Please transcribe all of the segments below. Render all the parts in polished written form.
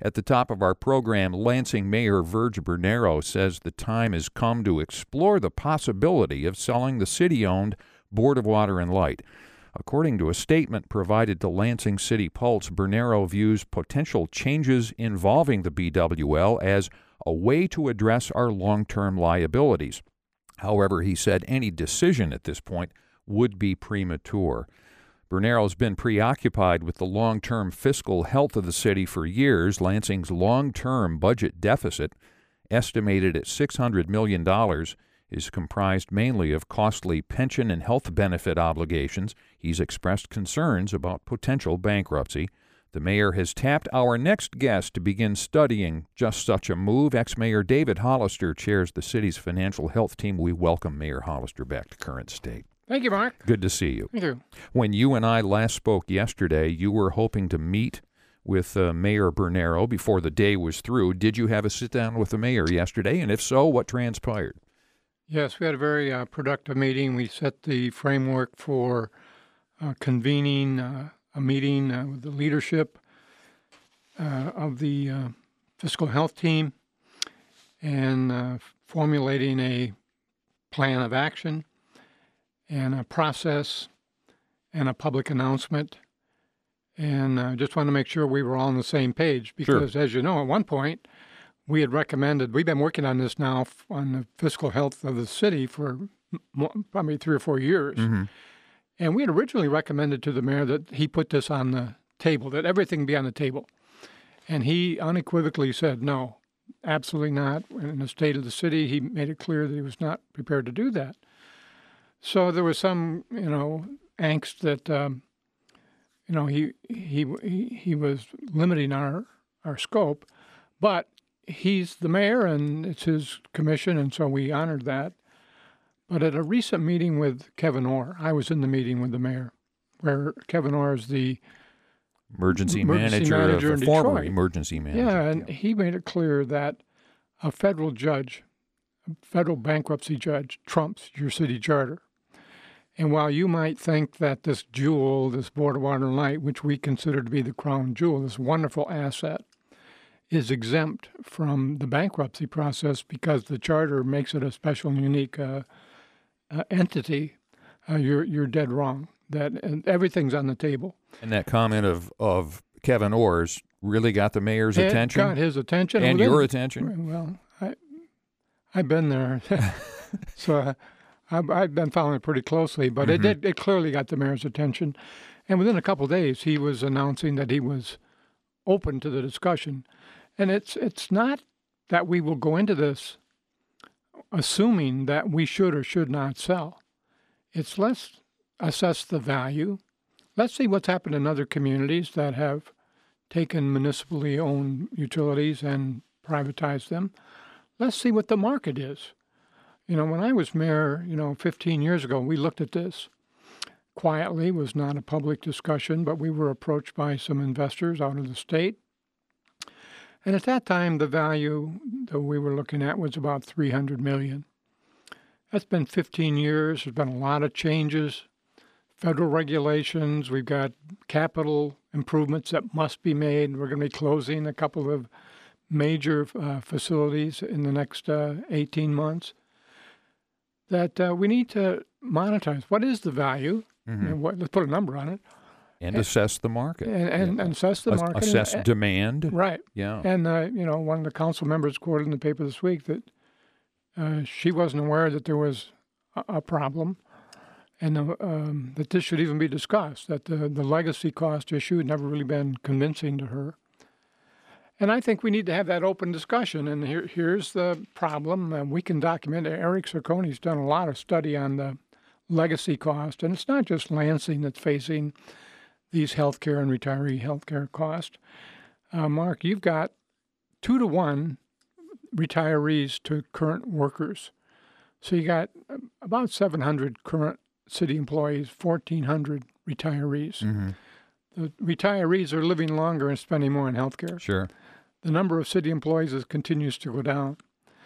At the top of our program, Lansing Mayor Virg Bernero says the time has come to explore the possibility of selling the city-owned Board of Water and Light. According to a statement provided to Lansing City Pulse, Bernero views potential changes involving the BWL as a way to address our long-term liabilities. However, he said any decision at this point would be premature. Bernero's been preoccupied with the long-term fiscal health of the city for years. Lansing's long-term budget deficit, estimated at $600 million, is comprised mainly of costly pension and health benefit obligations. He's expressed concerns about potential bankruptcy. The mayor has tapped our next guest to begin studying just such a move. Ex-Mayor David Hollister chairs the city's financial health team. We welcome Mayor Hollister back to Current State. Thank you, Mark. Good to see you. Thank you. When you and I last spoke yesterday, you were hoping to meet with Mayor Bernero before the day was through. Did you have a sit-down with the mayor yesterday? And if so, what transpired? Yes, we had a very productive meeting. We set the framework for convening a meeting with the leadership of the fiscal health team and formulating a plan of action and a process and a public announcement. And I just wanted to make sure we were all on the same page because, As you know, at one point, we had recommended, we've been working on this now on the fiscal health of the city for probably 3 or 4 years. Mm-hmm. And we had originally recommended to the mayor that he put this on the table, that everything be on the table. And he unequivocally said, no, absolutely not. In the state of the city, he made it clear that he was not prepared to do that. So there was some, angst that, he was limiting our scope, but he's the mayor and it's his commission, and so we honored that. But at a recent meeting with Kevin Orr, I was in the meeting with the mayor, where Kevin Orr is the emergency manager in former Detroit. Emergency manager. Yeah, and he made it clear that a federal bankruptcy judge, trumps your city charter. And while you might think that this jewel, this Board of Water and Light, which we consider to be the crown jewel, this wonderful asset, is exempt from the bankruptcy process because the charter makes it a special and unique entity, you're dead wrong. And everything's on the table. And that comment of Kevin Orr's really got the mayor's attention? Got his attention. And your attention? Well, I've been there. So I've been following it pretty closely, but it clearly got the mayor's attention. And within a couple of days, he was announcing that he was open to the discussion. And it's not that we will go into this assuming that we should or should not sell. It's let's assess the value. Let's see what's happened in other communities that have taken municipally owned utilities and privatized them. Let's see what the market is. When I was mayor, 15 years ago, we looked at this quietly. It was not a public discussion, but we were approached by some investors out of the state. And at that time, the value that we were looking at was about $300 million. That's been 15 years. There's been a lot of changes, federal regulations. We've got capital improvements that must be made. We're going to be closing a couple of major facilities in the next 18 months that we need to monetize. What is the value? Mm-hmm. Let's put a number on it. And assess the market. And assess the market. Assess demand. Right. Yeah. And, one of the council members quoted in the paper this week that she wasn't aware that there was a problem and that this should even be discussed, that the legacy cost issue had never really been convincing to her. And I think we need to have that open discussion. And here's the problem. We can document it. Eric Cicconi's done a lot of study on the legacy cost. And it's not just Lansing that's facing these healthcare and retiree healthcare costs. Mark, you've got 2-to-1 retirees to current workers. So you got about 700 current city employees, 1,400 retirees. Mm-hmm. The retirees are living longer and spending more on healthcare. Sure. The number of city employees continues to go down.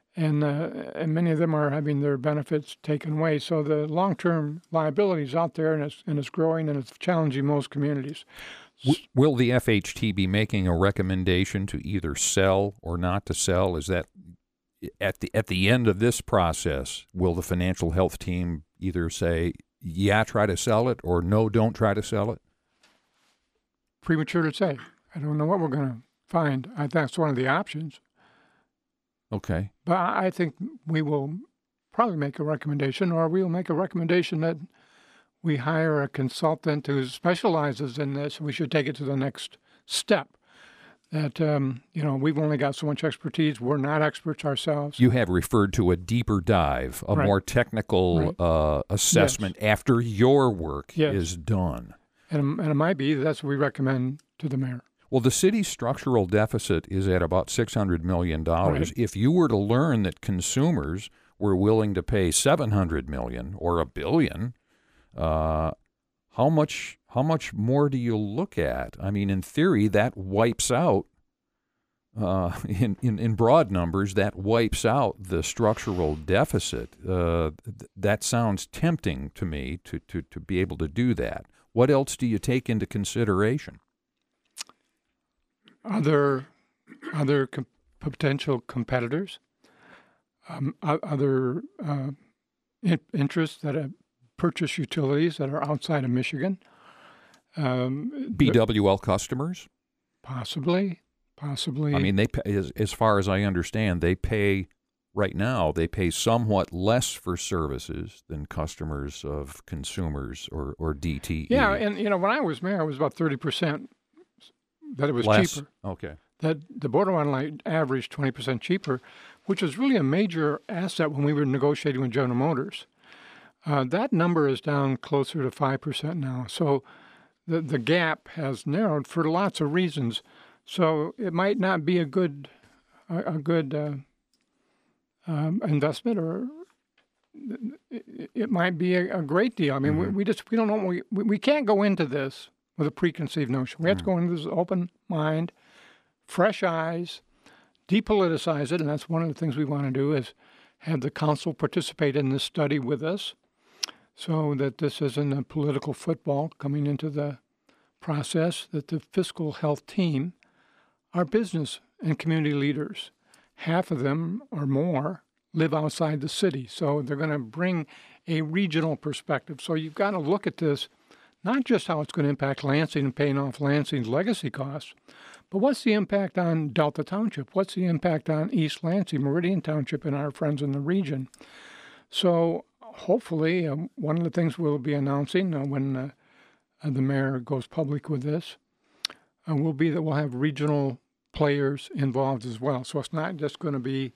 and many of them are having their benefits taken away. So the long-term liability is out there, and it's growing, and it's challenging most communities. Will the FHT be making a recommendation to either sell or not to sell? Is that at the end of this process, will the financial health team either say, yeah, try to sell it, or no, don't try to sell it? Premature to say. I don't know what we're going to find. I think that's one of the options. Okay. But I think we will probably make a recommendation, or we'll make a recommendation that we hire a consultant who specializes in this. We should take it to the next step. That, we've only got so much expertise. We're not experts ourselves. You have referred to a deeper dive, a more technical assessment after your work is done. And it might be that's what we recommend to the mayor. Well, the city's structural deficit is at about $600 million. Right. If you were to learn that consumers were willing to pay $700 million or $1 billion, how much more do you look at? I mean, in theory, that wipes out, in broad numbers, that wipes out the structural deficit. That sounds tempting to me to be able to do that. What else do you take into consideration? Other potential competitors, other interests that have purchased utilities that are outside of Michigan. BWL customers? Possibly. I mean, they pay, as far as I understand, right now, they pay somewhat less for services than customers of consumers or DTE. Yeah, and when I was mayor, it was about 30% that it was less. Cheaper. Okay. That the Board of Water and Light averaged 20% cheaper, which was really a major asset when we were negotiating with General Motors. That number is down closer to 5% now. So the gap has narrowed for lots of reasons. So it might not be a good investment, or it might be a great deal. I mean, we don't know. We can't go into this with a preconceived notion. We have to go into this open mind, fresh eyes, depoliticize it, and that's one of the things we want to do is have the council participate in this study with us, so that this isn't a political football coming into the process, that the fiscal health team are business and community leaders. Half of them or more live outside the city, so they're going to bring a regional perspective. So you've got to look at this, not just how it's going to impact Lansing and paying off Lansing's legacy costs, but what's the impact on Delta Township? What's the impact on East Lansing, Meridian Township, and our friends in the region? So hopefully, one of the things we'll be announcing when the mayor goes public with this will be that we'll have regional players involved as well. So it's not just going to be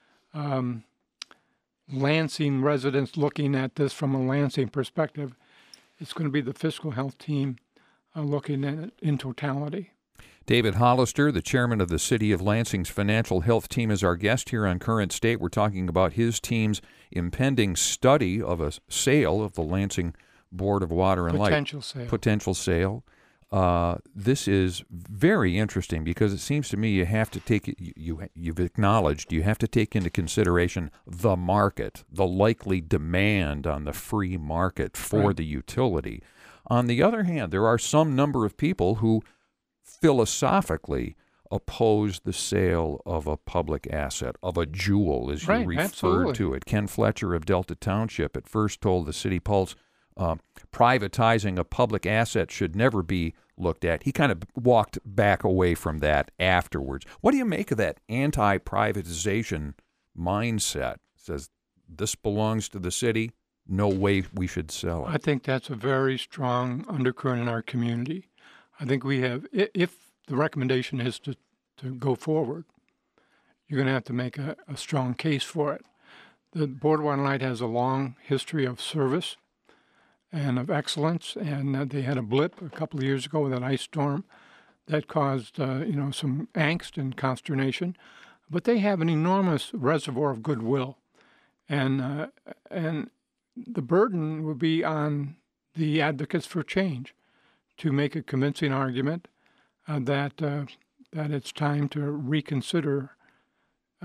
Lansing residents looking at this from a Lansing perspective. It's going to be the fiscal health team looking at it in totality. David Hollister, the chairman of the City of Lansing's financial health team, is our guest here on Current State. We're talking about his team's impending study of a sale of the Lansing Board of Water and Light. Potential sale. This is very interesting because it seems to me you have to take you've acknowledged you have to take into consideration the market, the likely demand on the free market for the utility. On the other hand, there are some number of people who philosophically oppose the sale of a public asset, of a jewel, as you referred to it. Ken Fletcher of Delta Township at first told the City Pulse privatizing a public asset should never be looked at. He kind of walked back away from that afterwards. What do you make of that anti-privatization mindset? Says this belongs to the city, no way we should sell it. I think that's a very strong undercurrent in our community. I think we have, if the recommendation is to go forward, you're going to have to make a strong case for it. The Board of Water and Light has a long history of service and of excellence, and they had a blip a couple of years ago with an ice storm that caused some angst and consternation. But they have an enormous reservoir of goodwill, and the burden would be on the advocates for change to make a convincing argument that it's time to reconsider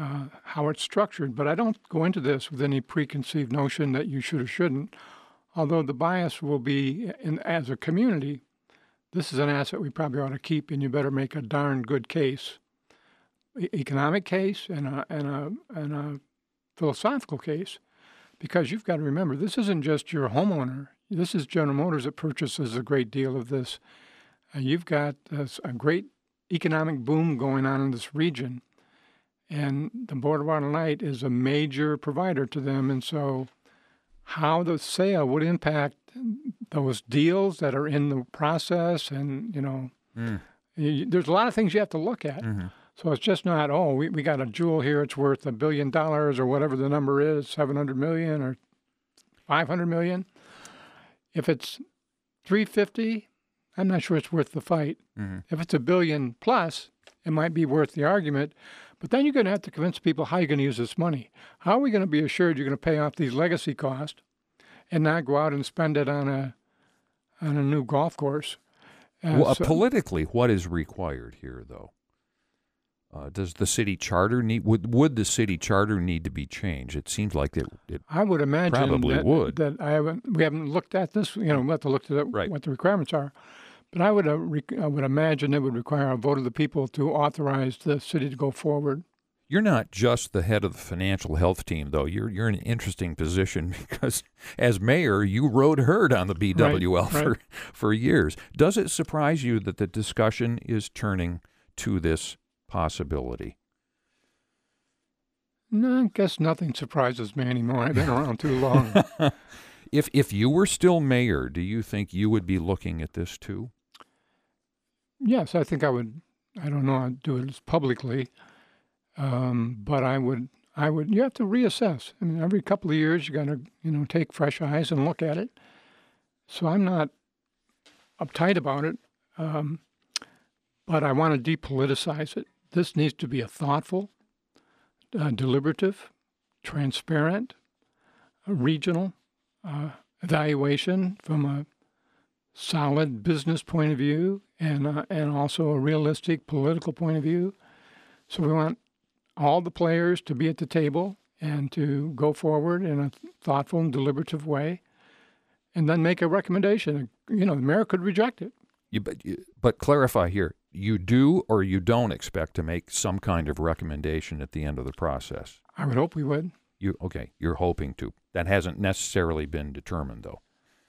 how it's structured. But I don't go into this with any preconceived notion that you should or shouldn't, although the bias will be, as a community, this is an asset we probably ought to keep, and you better make a darn good case, economic case and a philosophical case, because you've got to remember, this isn't just your homeowner. This is General Motors that purchases a great deal of this. You've got a great economic boom going on in this region, and the Board of Water and Light is a major provider to them. And so how the sale would impact those deals that are in the process, and, there's a lot of things you have to look at. Mm-hmm. So it's just not, we got a jewel here, it's worth $1 billion or whatever the number is, 700 million or 500 million. If it's 350, I'm not sure it's worth the fight. Mm-hmm. If it's $1 billion plus, it might be worth the argument. But then you're going to have to convince people how you're going to use this money. How are we going to be assured you're going to pay off these legacy costs and not go out and spend it on a new golf course? Politically, what is required here, though? Does the city charter would the city charter need to be changed? It seems like it I would imagine probably would. We haven't looked at this. We have to look at what the requirements are. But I would imagine it would require a vote of the people to authorize the city to go forward. You're not just the head of the financial health team, though. You're in an interesting position because, as mayor, you rode herd on the BWL for years. Does it surprise you that the discussion is turning to this possibility? No, I guess nothing surprises me anymore. I've been around too long. If you were still mayor, do you think you would be looking at this too? Yes, I think I would. I don't know. I'd do it publicly, but I would. You have to reassess. I mean, every couple of years, you got to take fresh eyes and look at it. So I'm not uptight about it, but I want to depoliticize it. This needs to be a thoughtful, deliberative, transparent, regional evaluation from a solid business point of view and also a realistic political point of view. So we want all the players to be at the table and to go forward in a thoughtful and deliberative way, and then make a recommendation. The mayor could reject it. But clarify here. You do or you don't expect to make some kind of recommendation at the end of the process? I would hope we would. You're hoping to. That hasn't necessarily been determined, though.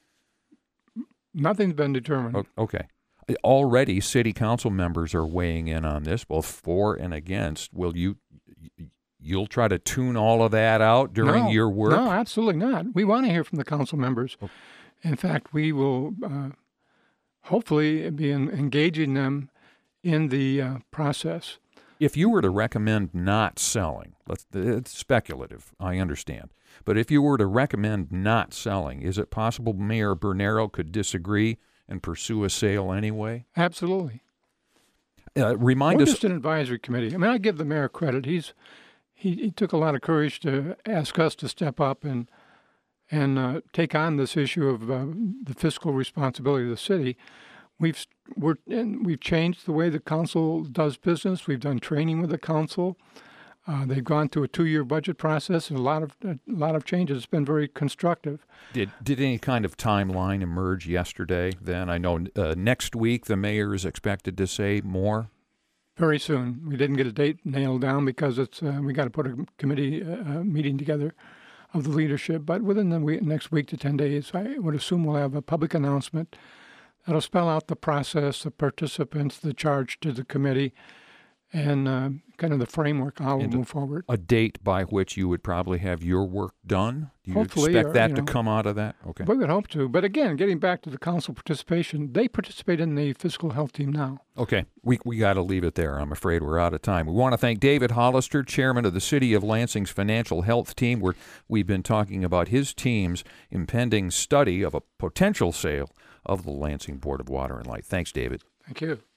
Nothing's been determined. Okay. Already, city council members are weighing in on this, both for and against. Will you'll try to tune all of that out during your work? No, absolutely not. We want to hear from the council members. Okay. In fact, we will hopefully be engaging them in the process. If you were to recommend not selling, it's speculative, I understand, but if you were to recommend not selling, is it possible Mayor Bernero could disagree and pursue a sale anyway? Absolutely. We're just an advisory committee. I mean, I give the mayor credit. He took a lot of courage to ask us to step up and take on this issue of the fiscal responsibility of the city. We've changed the way the council does business. We've done training with the council. They've gone through a 2-year budget process and a lot of changes. It's been very constructive. Did any kind of timeline emerge yesterday? Then I know next week the mayor is expected to say more. Very soon. We didn't get a date nailed down because we got to put a committee meeting together of the leadership. But within the next week to 10 days, I would assume we'll have a public announcement that'll spell out the process, the participants, the charge to the committee, and kind of the framework how we'll move forward. A date by which you would probably have your work done? Do you Hopefully, expect that to come out of that? Okay. We would hope to. But again, getting back to the council participation, they participate in the fiscal health team now. Okay. We got to leave it there. I'm afraid we're out of time. We want to thank David Hollister, chairman of the City of Lansing's financial health team, where we've been talking about his team's impending study of a potential sale of the Lansing Board of Water and Light. Thanks, David. Thank you.